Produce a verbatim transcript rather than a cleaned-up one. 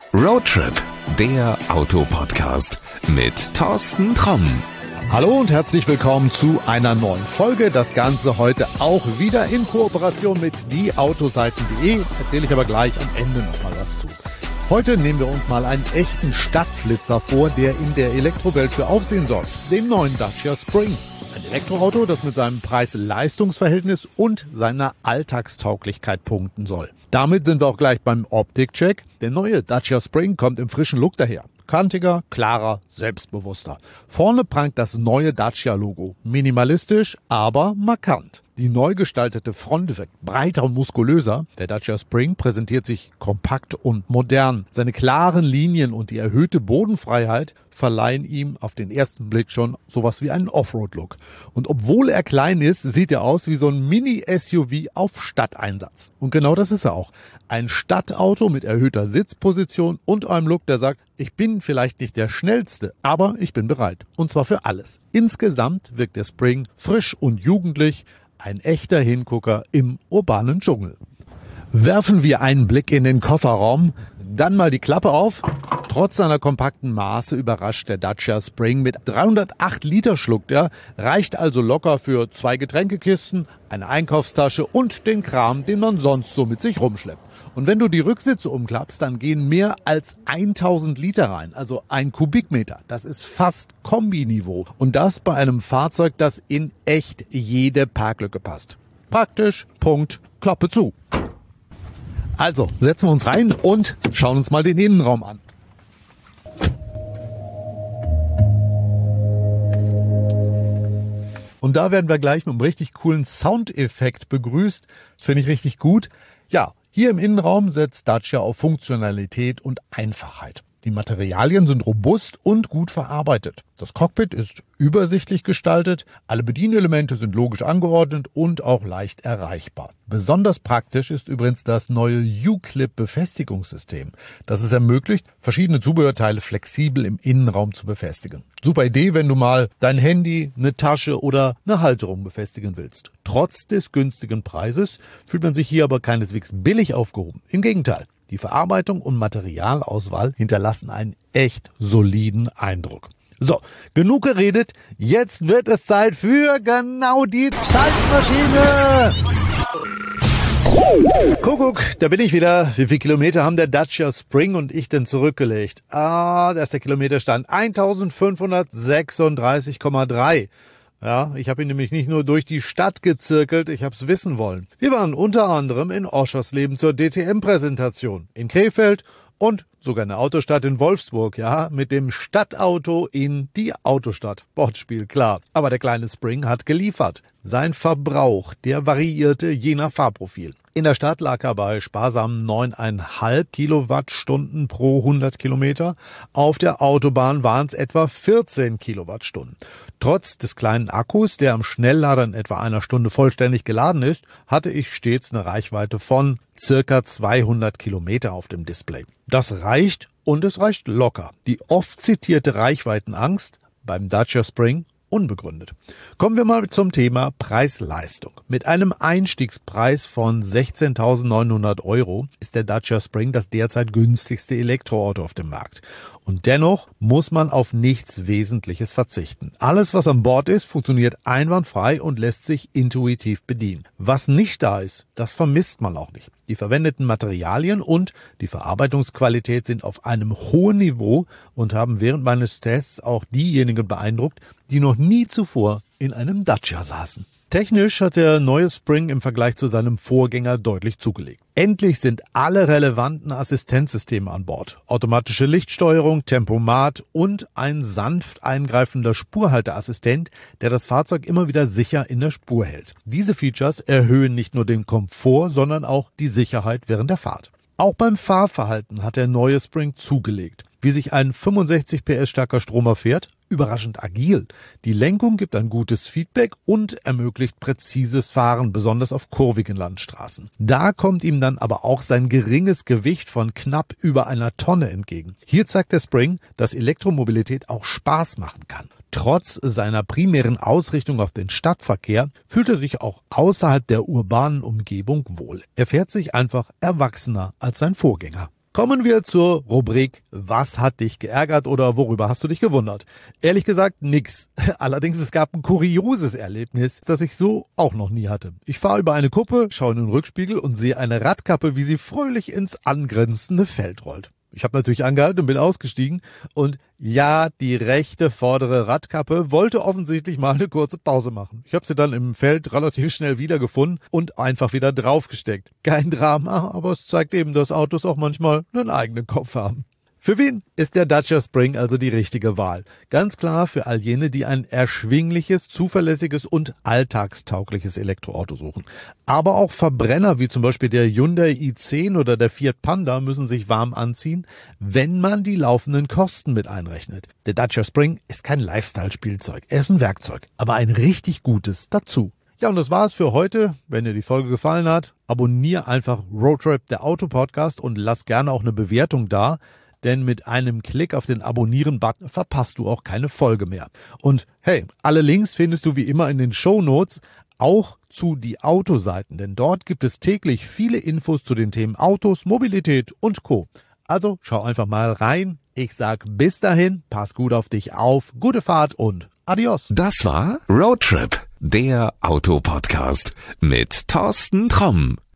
Roadtrip, der Autopodcast mit Thorsten Tromm. Hallo und herzlich willkommen zu einer neuen Folge. Das Ganze heute auch wieder in Kooperation mit die Autoseiten punkt de. Erzähle ich aber gleich am Ende nochmal was zu. Heute nehmen wir uns mal einen echten Stadtflitzer vor, der in der Elektrowelt für Aufsehen sorgt. Den neuen Dacia Spring. Ein Elektroauto, das mit seinem Preis-Leistungs-Verhältnis und seiner Alltagstauglichkeit punkten soll. Damit sind wir auch gleich beim Optikcheck. Der neue Dacia Spring kommt im frischen Look daher. Kantiger, klarer, selbstbewusster. Vorne prangt das neue Dacia-Logo. Minimalistisch, aber markant. Die neu gestaltete Front wirkt breiter und muskulöser. Der Dacia Spring präsentiert sich kompakt und modern. Seine klaren Linien und die erhöhte Bodenfreiheit verleihen ihm auf den ersten Blick schon sowas wie einen Offroad-Look. Und obwohl er klein ist, sieht er aus wie so ein Mini-S U V auf Stadteinsatz. Und genau das ist er auch. Ein Stadtauto mit erhöhter Sitzposition und einem Look, der sagt, ich bin vielleicht nicht der Schnellste, aber ich bin bereit. Und zwar für alles. Insgesamt wirkt der Spring frisch und jugendlich. Ein echter Hingucker im urbanen Dschungel. Werfen wir einen Blick in den Kofferraum, dann mal die Klappe auf. Trotz seiner kompakten Maße überrascht der Dacia Spring mit dreihundertacht Liter schluckt er, reicht also locker für zwei Getränkekisten, eine Einkaufstasche und den Kram, den man sonst so mit sich rumschleppt. Und wenn du die Rücksitze umklappst, dann gehen mehr als tausend Liter rein, also ein Kubikmeter. Das ist fast Kombiniveau. Und das bei einem Fahrzeug, das in echt jede Parklücke passt. Praktisch, Punkt, Klappe zu. Also, setzen wir uns rein und schauen uns mal den Innenraum an. Und da werden wir gleich mit einem richtig coolen Soundeffekt begrüßt. Finde ich richtig gut. Ja, hier im Innenraum setzt Dacia auf Funktionalität und Einfachheit. Die Materialien sind robust und gut verarbeitet. Das Cockpit ist übersichtlich gestaltet, alle Bedienelemente sind logisch angeordnet und auch leicht erreichbar. Besonders praktisch ist übrigens das neue U-Clip-Befestigungssystem, das es ermöglicht, verschiedene Zubehörteile flexibel im Innenraum zu befestigen. Super Idee, wenn du mal dein Handy, eine Tasche oder eine Halterung befestigen willst. Trotz des günstigen Preises fühlt man sich hier aber keineswegs billig aufgehoben. Im Gegenteil. Die Verarbeitung und Materialauswahl hinterlassen einen echt soliden Eindruck. So, genug geredet. Jetzt wird es Zeit für genau die Zeitmaschine. Kuckuck, da bin ich wieder. Wie viele Kilometer haben der Dacia Spring und ich denn zurückgelegt? Ah, da ist der Kilometerstand eintausendfünfhundertsechsunddreißig Komma drei. Ja, ich habe ihn nämlich nicht nur durch die Stadt gezirkelt, ich habe es wissen wollen. Wir waren unter anderem in Oschersleben zur D T M-Präsentation, in Krefeld und sogar in der Autostadt in Wolfsburg, ja, mit dem Stadtauto in die Autostadt. Wortspiel, klar. Aber der kleine Spring hat geliefert. Sein Verbrauch, der variierte je nach Fahrprofil. In der Stadt lag er bei sparsamen neun Komma fünf Kilowattstunden pro hundert Kilometer. Auf der Autobahn waren es etwa vierzehn Kilowattstunden. Trotz des kleinen Akkus, der am Schnelllader in etwa einer Stunde vollständig geladen ist, hatte ich stets eine Reichweite von circa zweihundert Kilometer auf dem Display. Das reicht und es reicht locker. Die oft zitierte Reichweitenangst beim Dacia Spring unbegründet. Kommen wir mal zum Thema Preis-Leistung. Mit einem Einstiegspreis von sechzehntausendneunhundert Euro ist der Dacia Spring das derzeit günstigste Elektroauto auf dem Markt. Und dennoch muss man auf nichts Wesentliches verzichten. Alles, was an Bord ist, funktioniert einwandfrei und lässt sich intuitiv bedienen. Was nicht da ist, das vermisst man auch nicht. Die verwendeten Materialien und die Verarbeitungsqualität sind auf einem hohen Niveau und haben während meines Tests auch diejenigen beeindruckt, die noch nie zuvor in einem Dacia saßen. Technisch hat der neue Spring im Vergleich zu seinem Vorgänger deutlich zugelegt. Endlich sind alle relevanten Assistenzsysteme an Bord. Automatische Lichtsteuerung, Tempomat und ein sanft eingreifender Spurhalteassistent, der das Fahrzeug immer wieder sicher in der Spur hält. Diese Features erhöhen nicht nur den Komfort, sondern auch die Sicherheit während der Fahrt. Auch beim Fahrverhalten hat der neue Spring zugelegt. Wie sich ein fünfundsechzig P S starker Stromer fährt? Überraschend agil. Die Lenkung gibt ein gutes Feedback und ermöglicht präzises Fahren, besonders auf kurvigen Landstraßen. Da kommt ihm dann aber auch sein geringes Gewicht von knapp über einer Tonne entgegen. Hier zeigt der Spring, dass Elektromobilität auch Spaß machen kann. Trotz seiner primären Ausrichtung auf den Stadtverkehr fühlt er sich auch außerhalb der urbanen Umgebung wohl. Er fährt sich einfach erwachsener als sein Vorgänger. Kommen wir zur Rubrik Was hat dich geärgert oder worüber hast du dich gewundert? Ehrlich gesagt nix. Allerdings es gab ein kurioses Erlebnis, das ich so auch noch nie hatte. Ich fahre über eine Kuppe, schaue in den Rückspiegel und sehe eine Radkappe, wie sie fröhlich ins angrenzende Feld rollt. Ich habe natürlich angehalten und bin ausgestiegen und ja, die rechte vordere Radkappe wollte offensichtlich mal eine kurze Pause machen. Ich habe sie dann im Feld relativ schnell wiedergefunden und einfach wieder draufgesteckt. Kein Drama, aber es zeigt eben, dass Autos auch manchmal einen eigenen Kopf haben. Für wen ist der Dacia Spring also die richtige Wahl? Ganz klar für all jene, die ein erschwingliches, zuverlässiges und alltagstaugliches Elektroauto suchen. Aber auch Verbrenner wie zum Beispiel der Hyundai i zehn oder der Fiat Panda müssen sich warm anziehen, wenn man die laufenden Kosten mit einrechnet. Der Dacia Spring ist kein Lifestyle-Spielzeug, er ist ein Werkzeug, aber ein richtig gutes dazu. Ja, und das war's für heute. Wenn dir die Folge gefallen hat, abonnier einfach Roadtrip, der Auto-Podcast, und lass gerne auch eine Bewertung da. Denn mit einem Klick auf den Abonnieren-Button verpasst du auch keine Folge mehr. Und hey, alle Links findest du wie immer in den Shownotes, auch zu die Autoseiten, denn dort gibt es täglich viele Infos zu den Themen Autos, Mobilität und Co. Also schau einfach mal rein. Ich sag bis dahin, pass gut auf dich auf, gute Fahrt und adios. Das war Roadtrip, der Autopodcast mit Thorsten Tromm.